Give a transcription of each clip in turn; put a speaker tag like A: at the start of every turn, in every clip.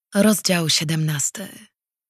A: Rozdział 17.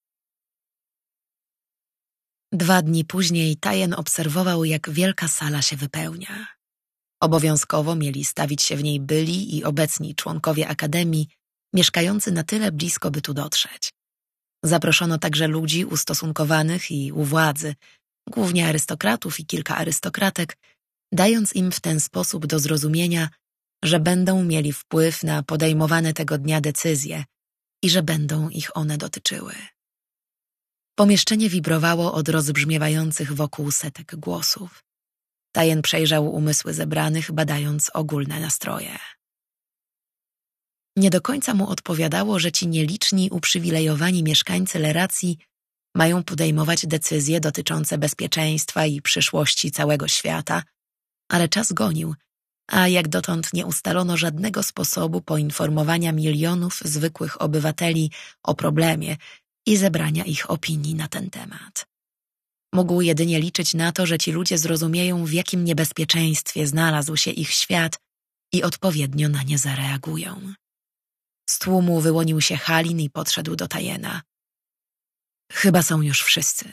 A: 2 dni później Tajen obserwował, jak wielka sala się wypełnia. Obowiązkowo mieli stawić się w niej byli i obecni członkowie Akademii, mieszkający na tyle blisko, by tu dotrzeć. Zaproszono także ludzi ustosunkowanych i u władzy, głównie arystokratów i kilka arystokratek, dając im w ten sposób do zrozumienia, że będą mieli wpływ na podejmowane tego dnia decyzje i że będą ich one dotyczyły. Pomieszczenie wibrowało od rozbrzmiewających wokół setek głosów. Tajen przejrzał umysły zebranych, badając ogólne nastroje. Nie do końca mu odpowiadało, że ci nieliczni, uprzywilejowani mieszkańcy Leracji mają podejmować decyzje dotyczące bezpieczeństwa i przyszłości całego świata, ale czas gonił, a jak dotąd nie ustalono żadnego sposobu poinformowania milionów zwykłych obywateli o problemie i zebrania ich opinii na ten temat. Mógł jedynie liczyć na to, że ci ludzie zrozumieją, w jakim niebezpieczeństwie znalazł się ich świat i odpowiednio na nie zareagują. Z tłumu wyłonił się Halin i podszedł do Tajena. Chyba są już wszyscy.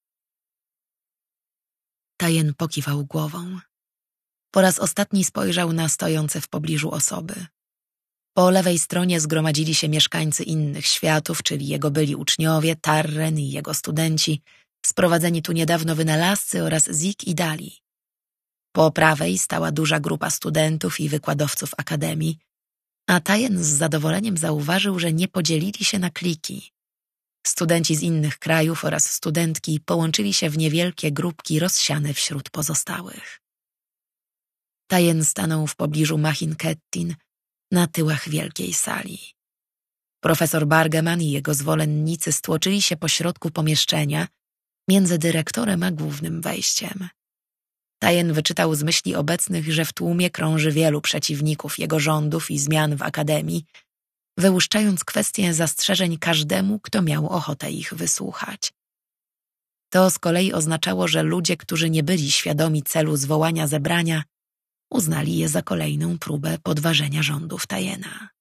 A: Tajen pokiwał głową. Po raz ostatni spojrzał na stojące w pobliżu osoby. Po lewej stronie zgromadzili się mieszkańcy innych światów, czyli jego byli uczniowie, Tarren i jego studenci, sprowadzeni tu niedawno wynalazcy oraz Zik i Dali. Po prawej stała duża grupa studentów i wykładowców Akademii, a Tajen z zadowoleniem zauważył, że nie podzielili się na kliki. Studenci z innych krajów oraz studentki połączyli się w niewielkie grupki rozsiane wśród pozostałych. Tajen stanął w pobliżu Machin Kettin, na tyłach wielkiej sali. Profesor Bargeman i jego zwolennicy stłoczyli się pośrodku pomieszczenia, między dyrektorem a głównym wejściem. Tajen wyczytał z myśli obecnych, że w tłumie krąży wielu przeciwników jego rządów i zmian w Akademii, wyłuszczając kwestię zastrzeżeń każdemu, kto miał ochotę ich wysłuchać. To z kolei oznaczało, że ludzie, którzy nie byli świadomi celu zwołania zebrania, uznali je za kolejną próbę podważenia rządów Tajena.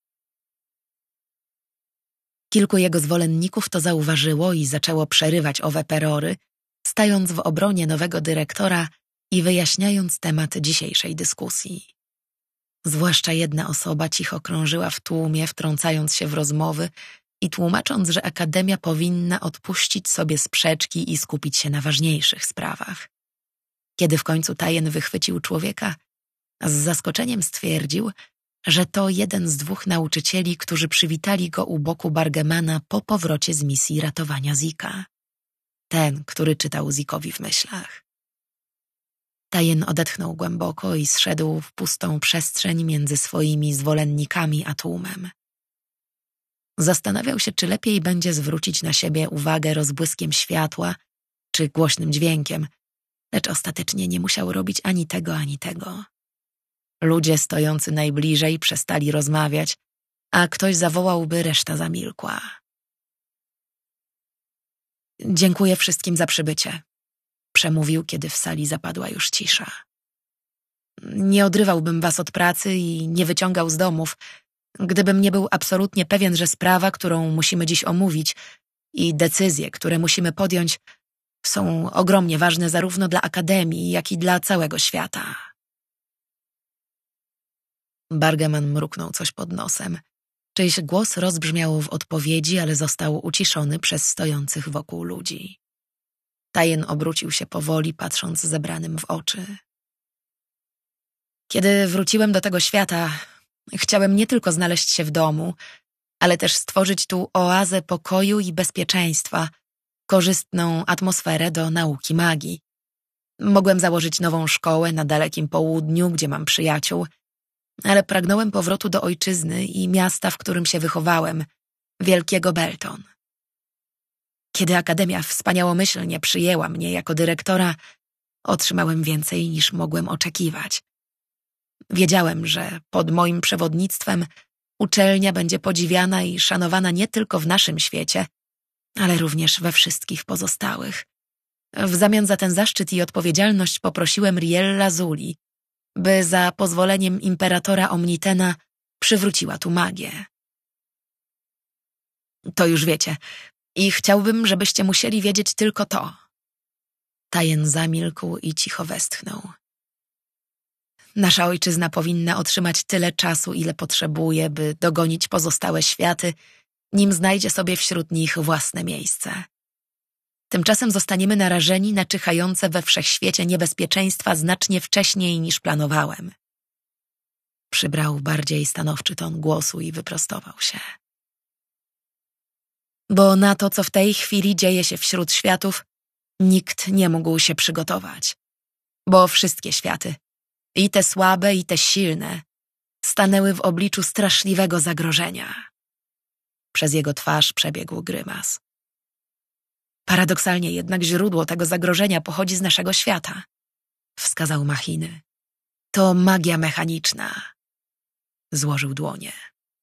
A: Kilku jego zwolenników to zauważyło i zaczęło przerywać owe perory, stając w obronie nowego dyrektora i wyjaśniając temat dzisiejszej dyskusji. Zwłaszcza jedna osoba cicho krążyła w tłumie, wtrącając się w rozmowy i tłumacząc, że Akademia powinna odpuścić sobie sprzeczki i skupić się na ważniejszych sprawach. Kiedy w końcu Tajen wychwycił człowieka, z zaskoczeniem stwierdził, że to jeden z 2 nauczycieli, którzy przywitali go u boku Bargemana po powrocie z misji ratowania Zika. Ten, który czytał Zikowi w myślach. Tajen odetchnął głęboko i zszedł w pustą przestrzeń między swoimi zwolennikami a tłumem. Zastanawiał się, czy lepiej będzie zwrócić na siebie uwagę rozbłyskiem światła, czy głośnym dźwiękiem, lecz ostatecznie nie musiał robić ani tego, ani tego. Ludzie stojący najbliżej przestali rozmawiać, a ktoś zawołał, by reszta zamilkła. Dziękuję wszystkim za przybycie, przemówił, kiedy w sali zapadła już cisza. Nie odrywałbym was od pracy i nie wyciągał z domów, gdybym nie był absolutnie pewien, że sprawa, którą musimy dziś omówić i decyzje, które musimy podjąć, są ogromnie ważne zarówno dla Akademii, jak i dla całego świata. Bargeman mruknął coś pod nosem. Czyjś głos rozbrzmiał w odpowiedzi, ale został uciszony przez stojących wokół ludzi. Tajen obrócił się powoli, patrząc zebranym w oczy. Kiedy wróciłem do tego świata, chciałem nie tylko znaleźć się w domu, ale też stworzyć tu oazę pokoju i bezpieczeństwa, korzystną atmosferę do nauki magii. Mogłem założyć nową szkołę na dalekim południu, gdzie mam przyjaciół, ale pragnąłem powrotu do ojczyzny i miasta, w którym się wychowałem, wielkiego Belton. Kiedy Akademia wspaniałomyślnie przyjęła mnie jako dyrektora, otrzymałem więcej niż mogłem oczekiwać. Wiedziałem, że pod moim przewodnictwem uczelnia będzie podziwiana i szanowana nie tylko w naszym świecie, ale również we wszystkich pozostałych. W zamian za ten zaszczyt i odpowiedzialność poprosiłem Riella Zuli, by za pozwoleniem imperatora Omnitena przywróciła tu magię. To już wiecie. I chciałbym, żebyście musieli wiedzieć tylko to. Tajen zamilkł i cicho westchnął. Nasza ojczyzna powinna otrzymać tyle czasu, ile potrzebuje, by dogonić pozostałe światy, nim znajdzie sobie wśród nich własne miejsce. Tymczasem zostaniemy narażeni na czyhające we wszechświecie niebezpieczeństwa znacznie wcześniej niż planowałem. Przybrał bardziej stanowczy ton głosu i wyprostował się. Bo na to, co w tej chwili dzieje się wśród światów, nikt nie mógł się przygotować. Bo wszystkie światy, i te słabe, i te silne, stanęły w obliczu straszliwego zagrożenia. Przez jego twarz przebiegł grymas. Paradoksalnie jednak źródło tego zagrożenia pochodzi z naszego świata, wskazał Machiny. To magia mechaniczna. Złożył dłonie.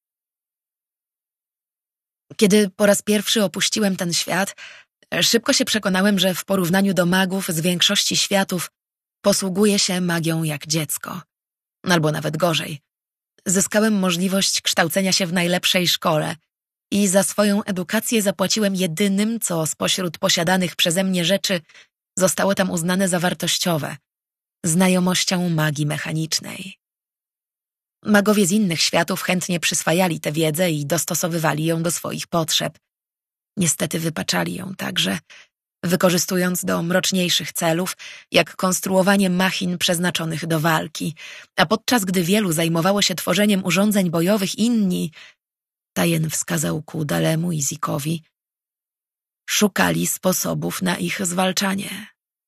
A: Kiedy po raz pierwszy opuściłem ten świat, szybko się przekonałem, że w porównaniu do magów z większości światów posługuję się magią jak dziecko. Albo nawet gorzej. Zyskałem możliwość kształcenia się w najlepszej szkole i za swoją edukację zapłaciłem jedynym, co spośród posiadanych przeze mnie rzeczy zostało tam uznane za wartościowe – znajomością magii mechanicznej. Magowie z innych światów chętnie przyswajali tę wiedzę i dostosowywali ją do swoich potrzeb. Niestety wypaczali ją także, wykorzystując do mroczniejszych celów, jak konstruowanie machin przeznaczonych do walki, a podczas gdy wielu zajmowało się tworzeniem urządzeń bojowych, inni, Tajen wskazał ku Dalemu i Zikowi, szukali sposobów na ich zwalczanie.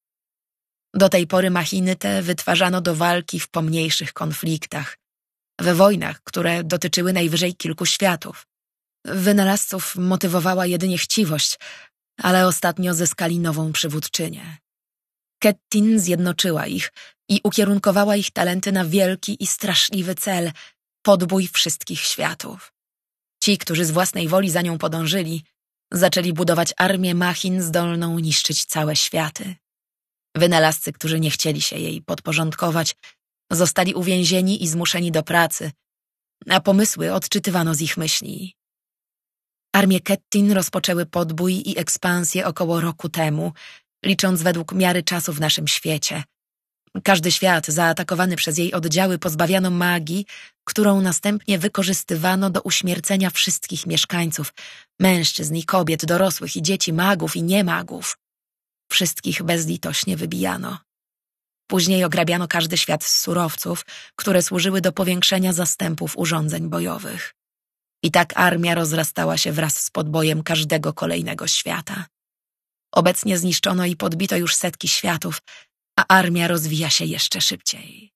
A: Do tej pory machiny te wytwarzano do walki w pomniejszych konfliktach, we wojnach, które dotyczyły najwyżej kilku światów. Wynalazców motywowała jedynie chciwość, ale ostatnio zyskali nową przywódczynię. Kettin zjednoczyła ich i ukierunkowała ich talenty na wielki i straszliwy cel – podbój wszystkich światów. Ci, którzy z własnej woli za nią podążyli, zaczęli budować armię machin zdolną niszczyć całe światy. Wynalazcy, którzy nie chcieli się jej podporządkować, zostali uwięzieni i zmuszeni do pracy, a pomysły odczytywano z ich myśli. Armie Kettin rozpoczęły podbój i ekspansję około roku temu, licząc według miary czasu w naszym świecie. Każdy świat zaatakowany przez jej oddziały pozbawiano magii, którą następnie wykorzystywano do uśmiercenia wszystkich mieszkańców, mężczyzn i kobiet, dorosłych i dzieci, magów i niemagów. Wszystkich bezlitośnie wybijano. Później ograbiano każdy świat z surowców, które służyły do powiększenia zastępów urządzeń bojowych. I tak armia rozrastała się wraz z podbojem każdego kolejnego świata. Obecnie zniszczono i podbito już setki światów, a armia rozwija się jeszcze szybciej.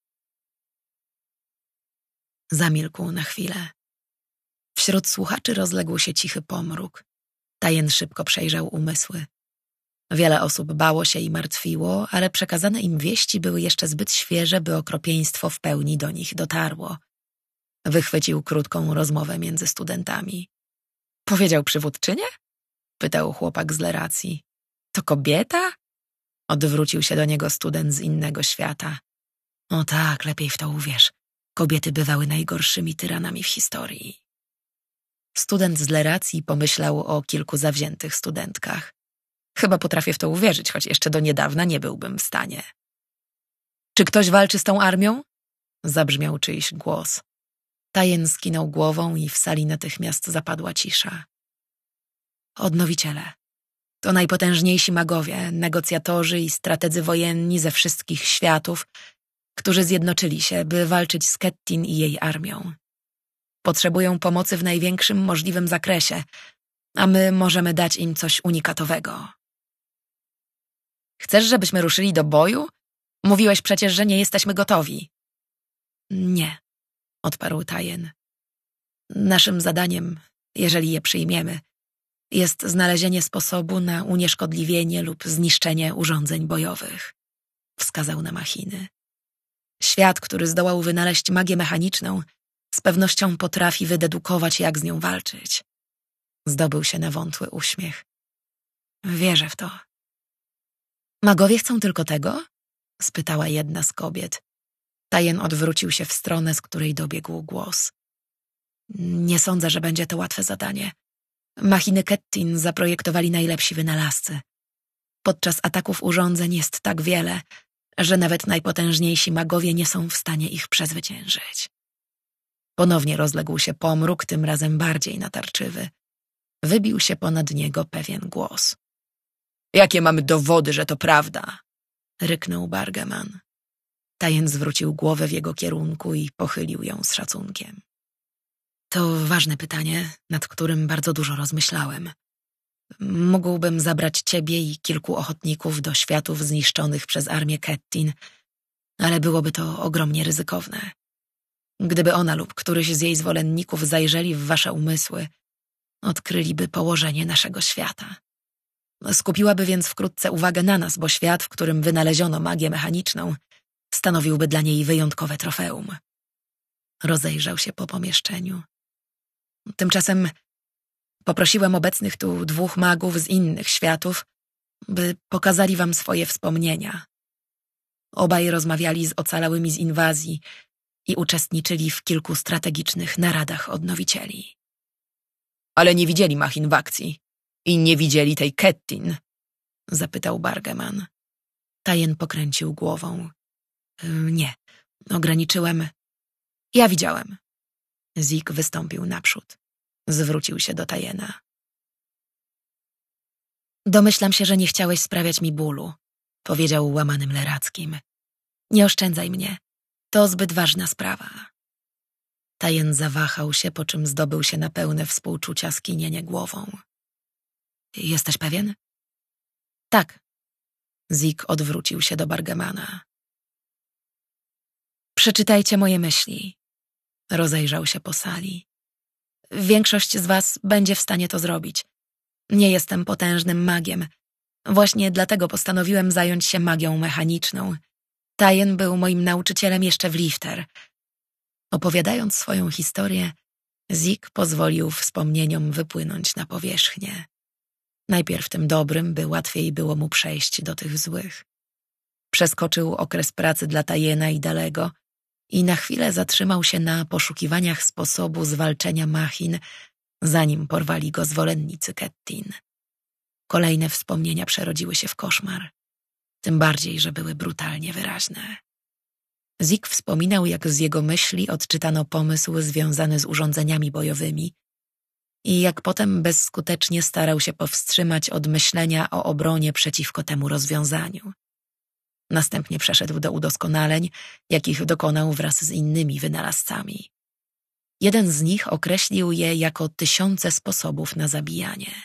A: Zamilkł na chwilę. Wśród słuchaczy rozległ się cichy pomruk. Tajen szybko przejrzał umysły. Wiele osób bało się i martwiło, ale przekazane im wieści były jeszcze zbyt świeże, by okropieństwo w pełni do nich dotarło. Wychwycił krótką rozmowę między studentami. Powiedział przywódczynię? Pytał chłopak z Leracji. To kobieta? Odwrócił się do niego student z innego świata. O tak, lepiej w to uwierz. Kobiety bywały najgorszymi tyranami w historii. Student z Leracji pomyślał o kilku zawziętych studentkach. Chyba potrafię w to uwierzyć, choć jeszcze do niedawna nie byłbym w stanie. Czy ktoś walczy z tą armią? Zabrzmiał czyjś głos. Tajen skinął głową i w sali natychmiast zapadła cisza. Odnowiciele. To najpotężniejsi magowie, negocjatorzy i strategzy wojenni ze wszystkich światów, którzy zjednoczyli się, by walczyć z Kettin i jej armią. Potrzebują pomocy w największym możliwym zakresie, a my możemy dać im coś unikatowego. Chcesz, żebyśmy ruszyli do boju? Mówiłeś przecież, że nie jesteśmy gotowi. Nie, odparł Tajen. Naszym zadaniem, jeżeli je przyjmiemy, jest znalezienie sposobu na unieszkodliwienie lub zniszczenie urządzeń bojowych, wskazał na machiny. Świat, który zdołał wynaleźć magię mechaniczną, z pewnością potrafi wydedukować, jak z nią walczyć. Zdobył się na wątły uśmiech. Wierzę w to. Magowie chcą tylko tego? Spytała jedna z kobiet. Tajen odwrócił się w stronę, z której dobiegł głos. Nie sądzę, że będzie to łatwe zadanie. Machiny Kettin zaprojektowali najlepsi wynalazcy. Podczas ataków urządzeń jest tak wiele, że nawet najpotężniejsi magowie nie są w stanie ich przezwyciężyć. Ponownie rozległ się pomruk, tym razem bardziej natarczywy. Wybił się ponad niego pewien głos. Jakie mamy dowody, że to prawda? Ryknął Bargeman. Tajen zwrócił głowę w jego kierunku i pochylił ją z szacunkiem. To ważne pytanie, nad którym bardzo dużo rozmyślałem. Mógłbym zabrać ciebie i kilku ochotników do światów zniszczonych przez armię Kettin, ale byłoby to ogromnie ryzykowne. Gdyby ona lub któryś z jej zwolenników zajrzeli w wasze umysły, odkryliby położenie naszego świata. Skupiłaby więc wkrótce uwagę na nas, bo świat, w którym wynaleziono magię mechaniczną, stanowiłby dla niej wyjątkowe trofeum. Rozejrzał się po pomieszczeniu. Tymczasem poprosiłem obecnych tu 2 magów z innych światów, by pokazali wam swoje wspomnienia. Obaj rozmawiali z ocalałymi z inwazji i uczestniczyli w kilku strategicznych naradach odnowicieli. Ale nie widzieli machin w akcji i nie widzieli tej Kettin? Zapytał Bargeman. Tajen pokręcił głową. Nie, ograniczyłem. Ja widziałem. Zik wystąpił naprzód. Zwrócił się do Tajena. Domyślam się, że nie chciałeś sprawiać mi bólu, powiedział łamanym lerackim. Nie oszczędzaj mnie. To zbyt ważna sprawa. Tajen zawahał się, po czym zdobył się na pełne współczucia skinienie głową. Jesteś pewien? Tak. Zik odwrócił się do Bargemana. Przeczytajcie moje myśli. Rozejrzał się po sali. Większość z was będzie w stanie to zrobić. Nie jestem potężnym magiem. Właśnie dlatego postanowiłem zająć się magią mechaniczną. Tajen był moim nauczycielem jeszcze w Lifter. Opowiadając swoją historię, Zik pozwolił wspomnieniom wypłynąć na powierzchnię. Najpierw tym dobrym, by łatwiej było mu przejść do tych złych. Przeskoczył okres pracy dla Tajena i Dalego i na chwilę zatrzymał się na poszukiwaniach sposobu zwalczenia machin, zanim porwali go zwolennicy Kettin. Kolejne wspomnienia przerodziły się w koszmar. Tym bardziej, że były brutalnie wyraźne. Zik wspominał, jak z jego myśli odczytano pomysł związany z urządzeniami bojowymi i jak potem bezskutecznie starał się powstrzymać od myślenia o obronie przeciwko temu rozwiązaniu. Następnie przeszedł do udoskonaleń, jakich dokonał wraz z innymi wynalazcami. Jeden z nich określił je jako 1000 sposobów na zabijanie.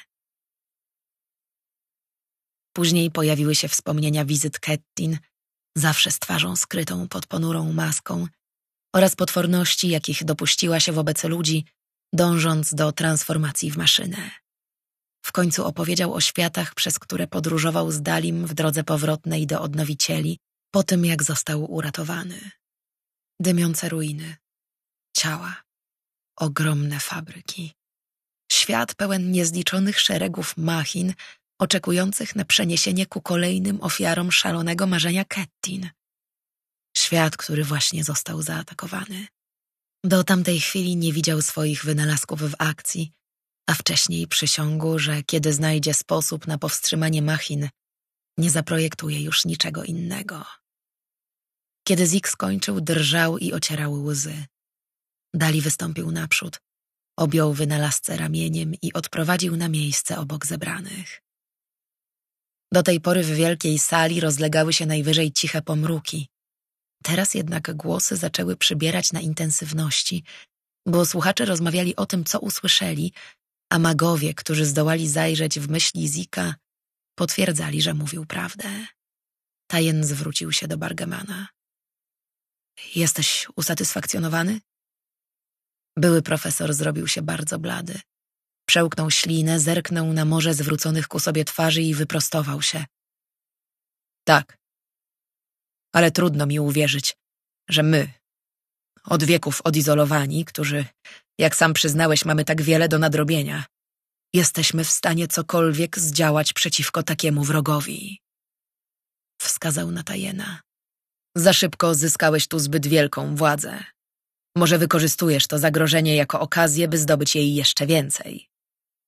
A: Później pojawiły się wspomnienia wizyt Kettin, zawsze z twarzą skrytą pod ponurą maską, oraz potworności, jakich dopuściła się wobec ludzi, dążąc do transformacji w maszynę. W końcu opowiedział o światach, przez które podróżował z Dalim w drodze powrotnej do odnowicieli, po tym jak został uratowany. Dymiące ruiny, ciała, ogromne fabryki. Świat pełen niezliczonych szeregów machin, oczekujących na przeniesienie ku kolejnym ofiarom szalonego marzenia Kettin. Świat, który właśnie został zaatakowany. Do tamtej chwili nie widział swoich wynalazków w akcji, a wcześniej przysiągł, że kiedy znajdzie sposób na powstrzymanie machin, nie zaprojektuje już niczego innego. Kiedy Zik skończył, drżał i ocierał łzy. Dali wystąpił naprzód, objął wynalazcę ramieniem i odprowadził na miejsce obok zebranych. Do tej pory w wielkiej sali rozlegały się najwyżej ciche pomruki. Teraz jednak głosy zaczęły przybierać na intensywności, bo słuchacze rozmawiali o tym, co usłyszeli, a magowie, którzy zdołali zajrzeć w myśli Zika, potwierdzali, że mówił prawdę. Tajen zwrócił się do Bargemana. Jesteś usatysfakcjonowany? Były profesor zrobił się bardzo blady. Przełknął ślinę, zerknął na morze zwróconych ku sobie twarzy i wyprostował się. Tak. Ale trudno mi uwierzyć, że my, od wieków odizolowani, którzy, jak sam przyznałeś, mamy tak wiele do nadrobienia, jesteśmy w stanie cokolwiek zdziałać przeciwko takiemu wrogowi. Wskazał na Tajena. Za szybko zyskałeś tu zbyt wielką władzę. Może wykorzystujesz to zagrożenie jako okazję, by zdobyć jej jeszcze więcej.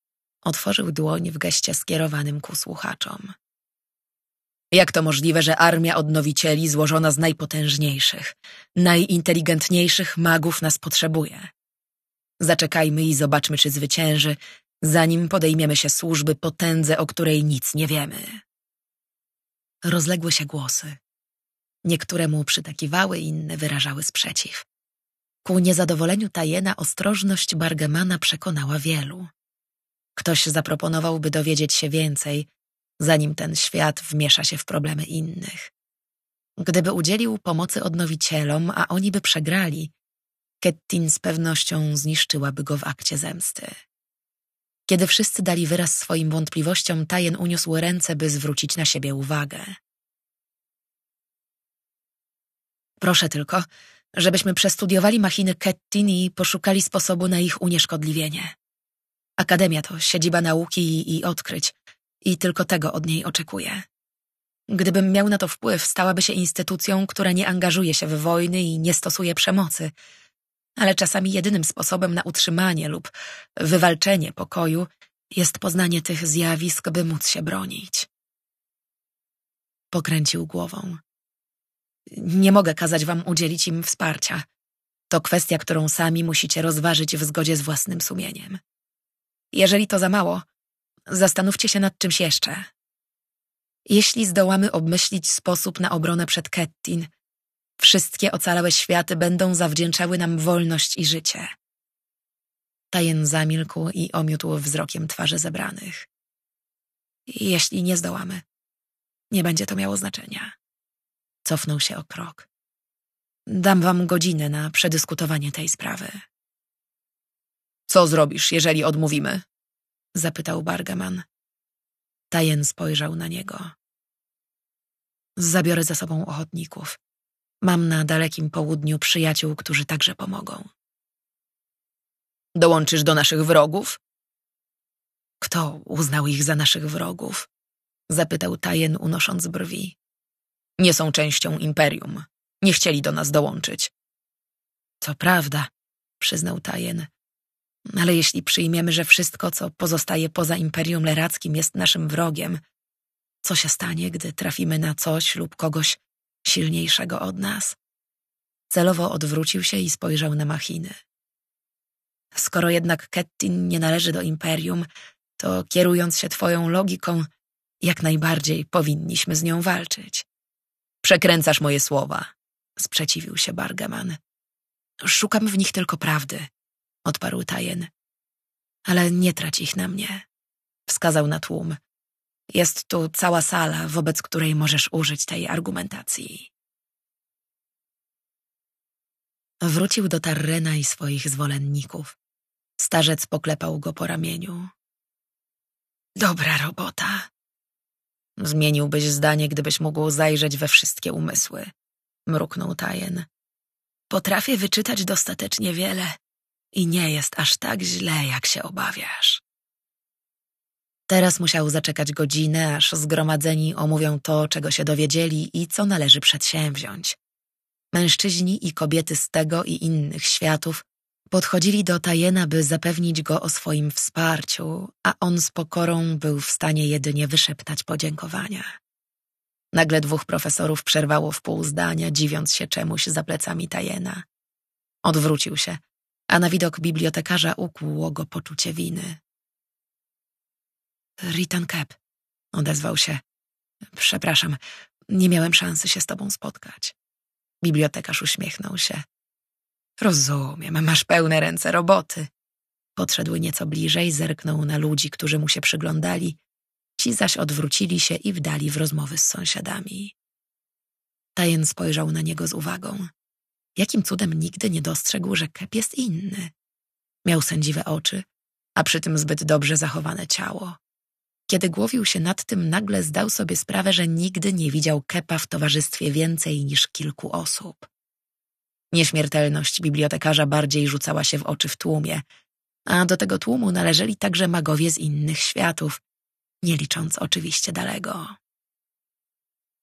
A: Otworzył dłoń w geście skierowanym ku słuchaczom. Jak to możliwe, że armia odnowicieli złożona z najpotężniejszych, najinteligentniejszych magów nas potrzebuje? Zaczekajmy i zobaczmy, czy zwycięży, zanim podejmiemy się służby potędze, o której nic nie wiemy. Rozległy się głosy. Niektóre mu przytakiwały, inne wyrażały sprzeciw. Ku niezadowoleniu Tyena ostrożność Bargemana przekonała wielu. Ktoś zaproponował, by dowiedzieć się więcej, zanim ten świat wmiesza się w problemy innych. Gdyby udzielił pomocy odnowicielom, a oni by przegrali, Kettin z pewnością zniszczyłaby go w akcie zemsty. Kiedy wszyscy dali wyraz swoim wątpliwościom, Tyen uniósł ręce, by zwrócić na siebie uwagę. Proszę tylko, żebyśmy przestudiowali machiny Kettin i poszukali sposobu na ich unieszkodliwienie. Akademia to siedziba nauki i odkryć i tylko tego od niej oczekuję. Gdybym miał na to wpływ, stałaby się instytucją, która nie angażuje się w wojny i nie stosuje przemocy, ale czasami jedynym sposobem na utrzymanie lub wywalczenie pokoju jest poznanie tych zjawisk, by móc się bronić. Pokręcił głową. Nie mogę kazać wam udzielić im wsparcia. To kwestia, którą sami musicie rozważyć w zgodzie z własnym sumieniem. Jeżeli to za mało, zastanówcie się nad czymś jeszcze. Jeśli zdołamy obmyślić sposób na obronę przed Kettin, wszystkie ocalałe światy będą zawdzięczały nam wolność i życie. Tyen zamilkł i omiótł wzrokiem twarze zebranych. Jeśli nie zdołamy, nie będzie to miało znaczenia. Cofnął się o krok. Dam wam godzinę na przedyskutowanie tej sprawy. Co zrobisz, jeżeli odmówimy? Zapytał Bargeman. Tyen spojrzał na niego. Zabiorę ze sobą ochotników. Mam na Dalekim Południu przyjaciół, którzy także pomogą. Dołączysz do naszych wrogów? Kto uznał ich za naszych wrogów? Zapytał Tyen, unosząc brwi. Nie są częścią imperium. Nie chcieli do nas dołączyć. To prawda, przyznał Tyen. Ale jeśli przyjmiemy, że wszystko, co pozostaje poza Imperium Lerackim, jest naszym wrogiem, co się stanie, gdy trafimy na coś lub kogoś silniejszego od nas? Celowo odwrócił się i spojrzał na machiny. Skoro jednak Kettin nie należy do Imperium, to kierując się twoją logiką, jak najbardziej powinniśmy z nią walczyć. Przekręcasz moje słowa, sprzeciwił się Bargeman. Szukam w nich tylko prawdy, odparł Tyen. Ale nie trać ich na mnie, wskazał na tłum. Jest tu cała sala, wobec której możesz użyć tej argumentacji. Wrócił do Tarrena i swoich zwolenników. Starzec poklepał go po ramieniu. Dobra robota. Zmieniłbyś zdanie, gdybyś mógł zajrzeć we wszystkie umysły, mruknął Tyen. Potrafię wyczytać dostatecznie wiele i nie jest aż tak źle, jak się obawiasz. Teraz musiał zaczekać godzinę, aż zgromadzeni omówią to, czego się dowiedzieli i co należy przedsięwziąć. Mężczyźni i kobiety z tego i innych światów podchodzili do Tyena, by zapewnić go o swoim wsparciu, a on z pokorą był w stanie jedynie wyszeptać podziękowania. Nagle dwóch profesorów przerwało w pół zdania, dziwiąc się czemuś za plecami Tyena. Odwrócił się, a na widok bibliotekarza ukłuło go poczucie winy. Ritan Kep, odezwał się. Przepraszam, nie miałem szansy się z tobą spotkać. Bibliotekarz uśmiechnął się. Rozumiem, masz pełne ręce roboty. Podszedł nieco bliżej, zerknął na ludzi, którzy mu się przyglądali. Ci zaś odwrócili się i wdali w rozmowy z sąsiadami. Tyen spojrzał na niego z uwagą. Jakim cudem nigdy nie dostrzegł, że Kep jest inny. Miał sędziwe oczy, a przy tym zbyt dobrze zachowane ciało. Kiedy głowił się nad tym, nagle zdał sobie sprawę, że nigdy nie widział Kepa w towarzystwie więcej niż kilku osób. Nieśmiertelność bibliotekarza bardziej rzucała się w oczy w tłumie, a do tego tłumu należeli także magowie z innych światów, nie licząc oczywiście Dalego.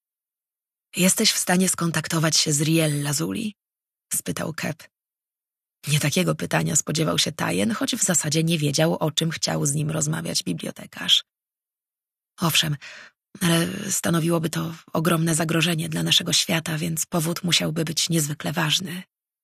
A: Jesteś w stanie skontaktować się z Riel Lazuli? Spytał Kep. Nie takiego pytania spodziewał się Tajen, choć w zasadzie nie wiedział, o czym chciał z nim rozmawiać bibliotekarz. Owszem, ale stanowiłoby to ogromne zagrożenie dla naszego świata, więc powód musiałby być niezwykle ważny.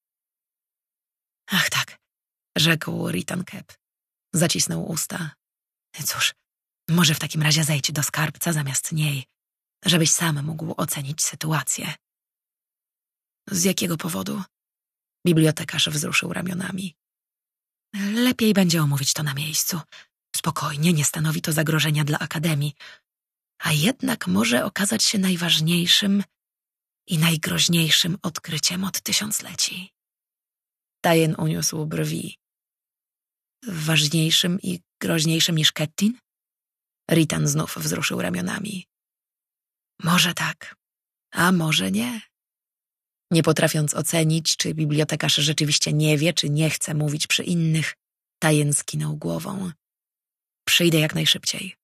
A: Ach tak, rzekł Ritan Kep. Zacisnął usta. Cóż, może w takim razie zejdź do skarbca zamiast niej, żebyś sam mógł ocenić sytuację. Z jakiego powodu? Bibliotekarz wzruszył ramionami. Lepiej będzie omówić to na miejscu. Spokojnie, nie stanowi to zagrożenia dla Akademii, a jednak może okazać się najważniejszym i najgroźniejszym odkryciem od tysiącleci. Tajen uniósł brwi. Ważniejszym i groźniejszym niż Kettin? Ritan znów wzruszył ramionami. Może tak, a może nie. Nie potrafiąc ocenić, czy bibliotekarz rzeczywiście nie wie, czy nie chce mówić przy innych, Tajen skinął głową. Przyjdę jak najszybciej.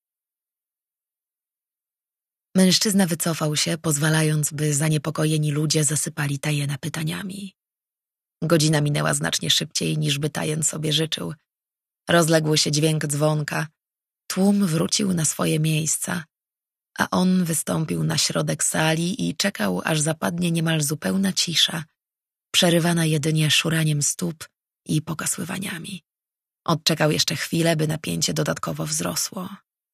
A: Mężczyzna wycofał się, pozwalając, by zaniepokojeni ludzie zasypali Tajena pytaniami. Godzina minęła znacznie szybciej, niż by Tajen sobie życzył. Rozległ się dźwięk dzwonka. Tłum wrócił na swoje miejsca, a on wystąpił na środek sali i czekał, aż zapadnie niemal zupełna cisza, przerywana jedynie szuraniem stóp i pokasływaniami. Odczekał jeszcze chwilę, by napięcie dodatkowo wzrosło.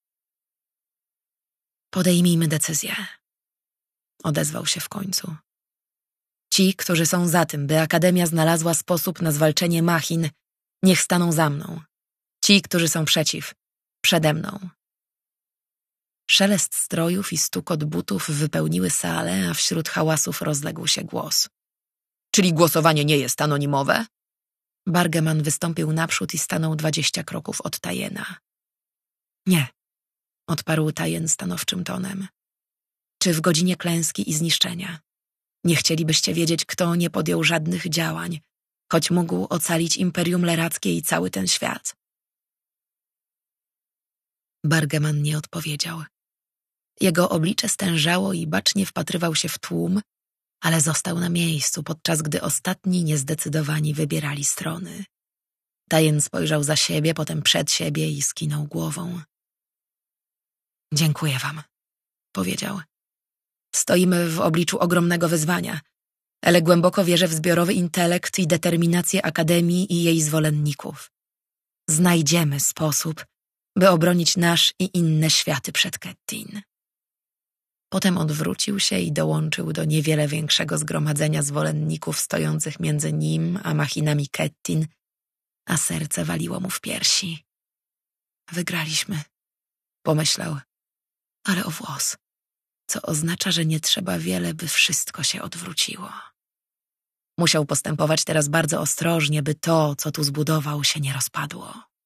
A: Podejmijmy decyzję. Odezwał się w końcu. Ci, którzy są za tym, by Akademia znalazła sposób na zwalczenie machin, niech staną za mną. Ci, którzy są przeciw, przede mną. Szelest strojów i stukot butów wypełniły salę, a wśród hałasów rozległ się głos. Czyli głosowanie nie jest anonimowe? Bargeman wystąpił naprzód i stanął 20 kroków od Tajena. Nie, odparł Tajen stanowczym tonem. Czy w godzinie klęski i zniszczenia nie chcielibyście wiedzieć, kto nie podjął żadnych działań, choć mógł ocalić Imperium Lerackie i cały ten świat? Bargeman nie odpowiedział. Jego oblicze stężało i bacznie wpatrywał się w tłum, ale został na miejscu, podczas gdy ostatni niezdecydowani wybierali strony. Tajen spojrzał za siebie, potem przed siebie i skinął głową. Dziękuję wam, powiedział. Stoimy w obliczu ogromnego wyzwania, ale głęboko wierzę w zbiorowy intelekt i determinację Akademii i jej zwolenników. Znajdziemy sposób, by obronić nasz i inne światy przed Kettin. Potem odwrócił się i dołączył do niewiele większego zgromadzenia zwolenników stojących między nim a machinami Kettin, a serce waliło mu w piersi. Wygraliśmy, pomyślał, ale o włos, co oznacza, że nie trzeba wiele, by wszystko się odwróciło. Musiał postępować teraz bardzo ostrożnie, by to, co tu zbudował, się nie rozpadło.